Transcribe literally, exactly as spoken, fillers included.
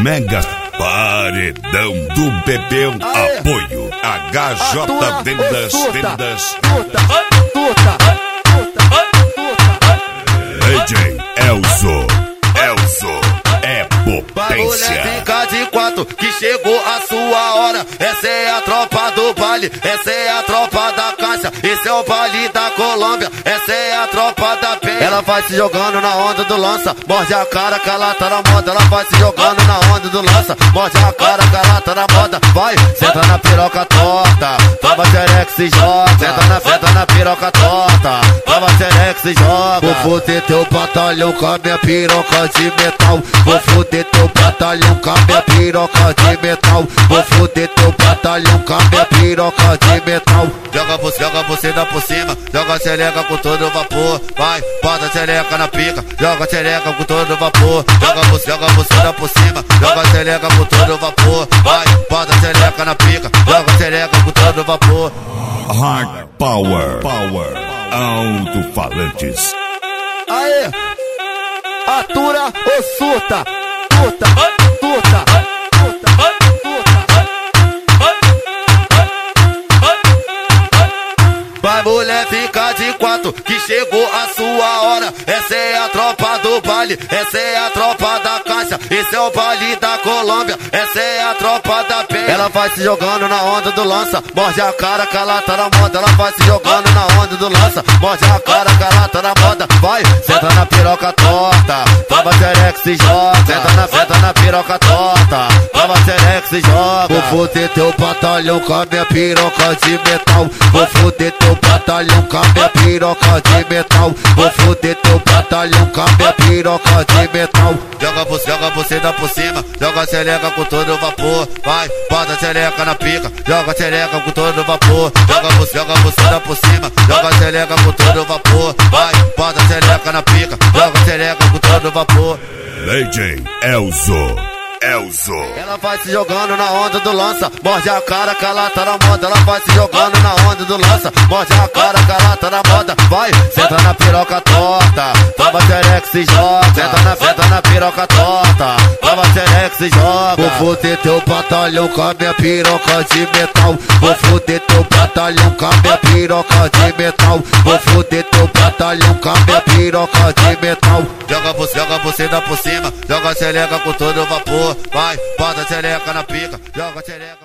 Mega Paredão do Bebel. Aê. Apoio H J Vendas. Vendas. D J Elzo. Elzo é potência. Fica de quatro que chegou a sua hora. Essa é a tropa do baile, essa é a tropa da caixa. Esse é o baile da Colômbia, essa é a tropa da penha. Ela vai se jogando na onda do lança, morde a cara que ela tá na moda. Ela vai se jogando na onda do lança, morde a cara que ela tá na moda. Vai, senta na piroca torta, tava xereca se joga. Senta na senta na piroca torta, tava xereca se joga. Vou foder teu batalhão com a minha piroca de metal. Vou foder teu batalhão com a minha piroca de metal. Vou foder teu batalhão com a minha piroca de metal. Joga você, joga você dá por cima, joga a xereca com todo vapor. Vai, bota a xereca na pica, joga a xereca com todo vapor. Joga você, joga você dá por cima, joga a xereca com todo vapor. Vai, bota a xereca na pica, joga a xereca com todo vapor. Hard Power, Power, alto-falantes. Aê, atura ou surta, surta, surta. Vai mulher, fica de quatro que chegou a sua hora. Essa é a tropa do baile, essa é a tropa da caixa. Esse é o baile da Colômbia, essa é a tropa da penha. Ela vai se jogando na onda do lança, morde a cara que ela tá na moda. Ela vai se jogando na onda do lança, morde a cara que ela tá na moda. Vai, senta na piroca torta, tava xereca se joga. Senta na, senta na piroca torta, tava xereca se joga. Vou foder teu batalhão com a minha piroca de metal. Vou foder teu batalhão com a minha piroca de metal. Vou foder teu batalhão com a minha piroca de metal. Joga você, joga você dá por cima, joga a xereca com todo vapor. Vai, bota a xereca na pica, joga a xereca com todo vapor. Joga você, joga você dá por cima, joga a xereca com todo vapor. Vai, bota a xereca na pica, joga a xereca com todo vapor. D J Elzo. Elzo. Ela vai se jogando na onda do lança, morde a cara que ela tá na moda. Ela vai se jogando na onda do lança, morde a cara que ela tá na moda. Vai, senta na piroca torta, tava xereca se joga. Senta na, senta na piroca torta, tava xereca se joga. Vou foder teu batalhão com a minha piroca de metal. Vou foder teu batalhão com a minha piroca de metal. Vou foder teu batalhão com a minha piroca de metal. Joga você, joga você dá por cima, joga a xereca com todo vapor. Vai, bota a xereca na pica, joga a xereca.